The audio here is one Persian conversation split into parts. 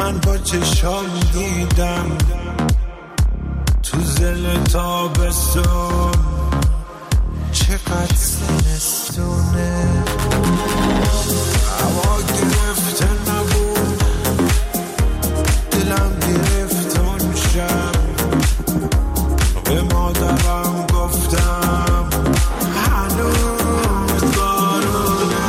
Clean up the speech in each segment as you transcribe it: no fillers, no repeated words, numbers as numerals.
من با چشام دیدم تو زل تابستون چقدر زمستونه، هوا گرفته نبود دلم گرفت اون شب، به مادرم گفتم هنوز بارونه.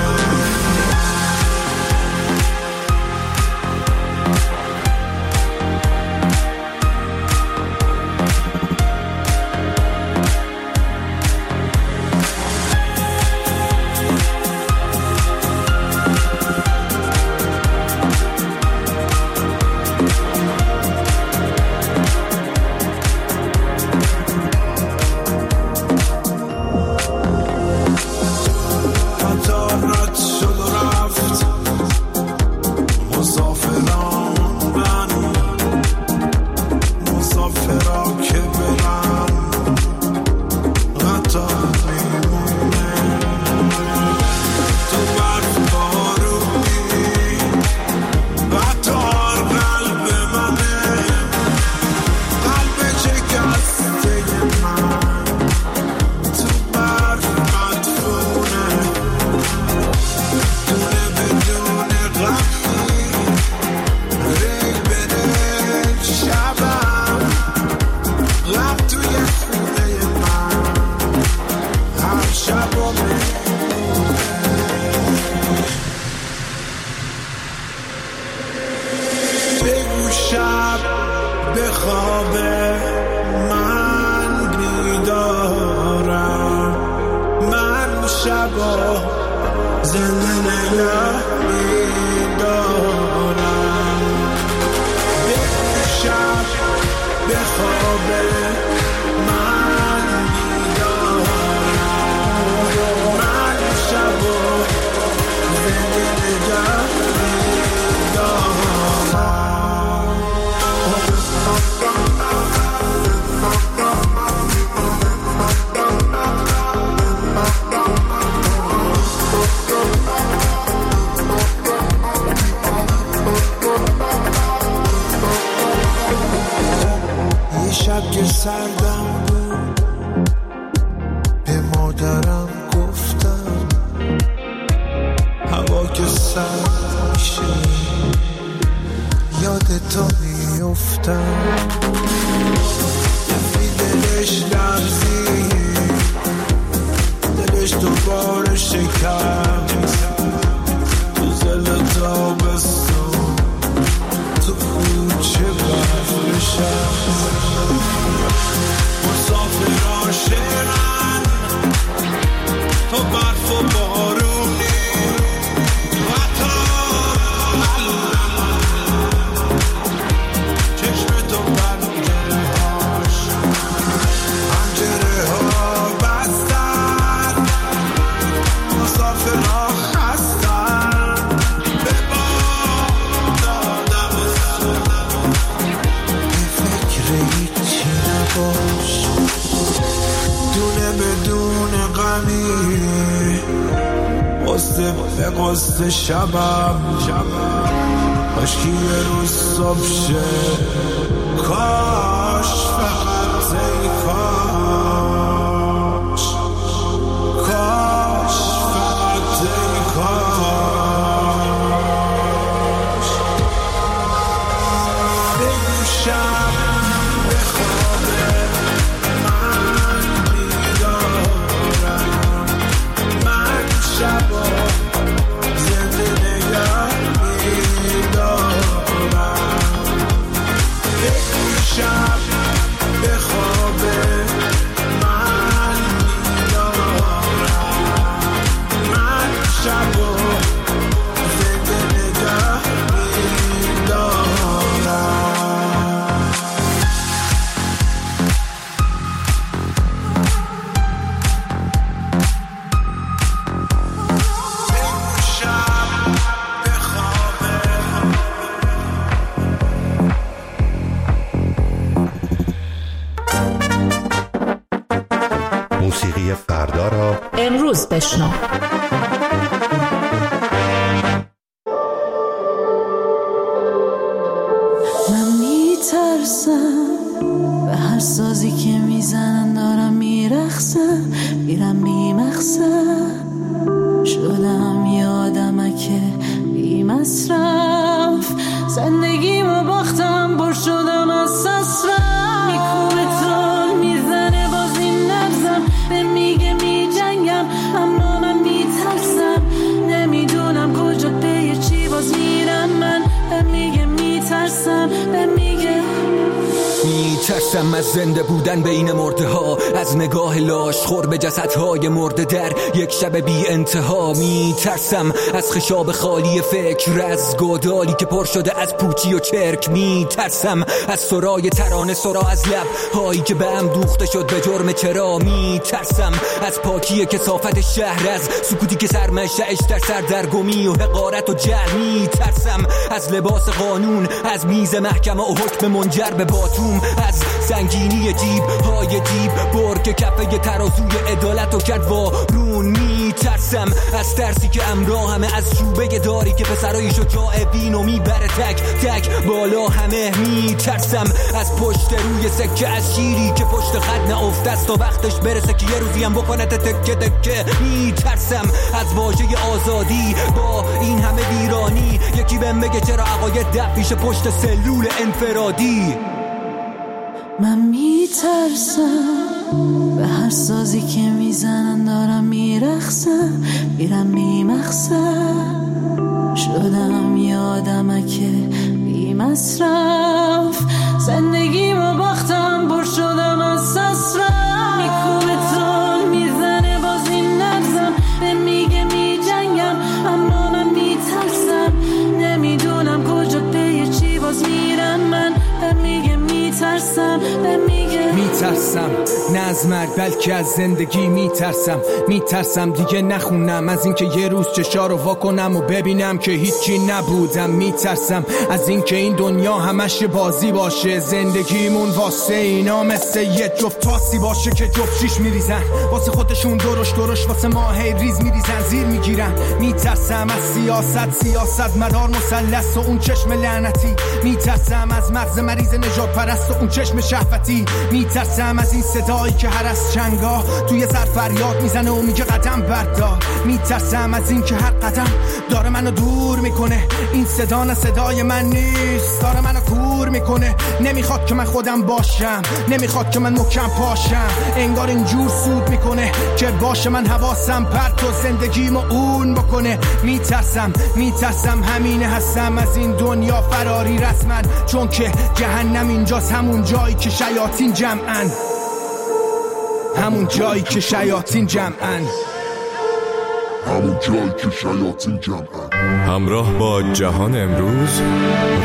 قصد شبم کاشکی یه روز صبح شه، کاش فقط ای کاش، کاش فقط ای کاش بگوشم به خوابه من بیدارم، من شبا شب به خوابه من میترسم، به هر سازی که میزنن دارم میرقصم، میرم بیمقصد شدم یه آدمک بی مصرف، زندگیمو باختم بر شدم از سسرم، میکوبه تون میزنه بازی نبزم، به میگه میجنگم اما من میترسم، نمیدونم کجا به چی باز میرم من، به میگه میترسم، به میگه میترسم از زنده بودن بین مرده ها، از نگاه لاش خور به جسدهای مرده در یک شب بی انتها، میترسم از خشاب خالی فکر، از گودالی که پر شده از پوچی و چرک، میترسم از سرای ترانه سرا از لب هایی که به هم دوخته شد به جرم چرا، میترسم از پاکی کثافت شهر، از سکوتی که سرمشه‌اش در سردرگمی و حقارت و جهل، میترسم از لباس قانون، از میز محکمه و حکم منجر به باتوم، از سنگینی جیب های دیب بر که کفه ترازوی عدالت و کرد وارون، میترسم از ترسی که امرا همه، از چوبه داری که پسرای شجاع بینو میبره تک تک بالا همه، میترسم از پشت روی سکه، از شیری که پشت خط نافته است تا وقتش برسه که یه روزی هم بکنه تکه تکه، میترسم از واژه آزادی با این همه ویرانی، یکی بهم بگه چرا عقاید دفیش پشت سلول انفرادی. من میترسم، به هر سازی که میزنن دارم میرقصم، میرم بیمقصد شدم یه آدمک بی مصرف، زندگیمو باختم بر شدم از سسرم، میکوبه تون میزنه بازی نبزم، به میگه میجنگم اما من میترسم، نمیدونم کجا به چی باز میرم من، به میگه میترسم، به میگه میترسم نه از مرگ بلکه از زندگی، میترسم دیگه نخونم از اینکه یه روز چشا رو واکنم و ببینم که هیچی نبودم، میترسم از اینکه این دنیا همش بازی باشه، زندگیمون واسه اینا مثل یه جفت تاسی باشه که جفت شیش میریزن واسه خودشون، درش واسه ما هی ریز میریزن زیر میگیرن، میترسم از سیاست مدار مثلث و اون چشم لعنتی، میترسم از مغز مریض نجات پرست و اون چشم شهوتی، میترسم از این صدایی که هر از چنگا توی سر فریاد میزنه و میگه قدم بردار، میترسم از این که هر قدم داره منو دور میکنه، این صدا نه صدای من نیست، داره منو کور میکنه، نمیخواد که من خودم باشم، نمیخواد که من محکم پاشم، انگار اینجور سود میکنه که باشه من حواسم پرت و زندگیمو اون بکنه، میترسم همینه هستم از این دنیا فراری رسما، چون که جهنم اینجاست، همون جایی که شیاطین جمعن، همون جایی که شیاطین جمعن. همراه با جهان امروز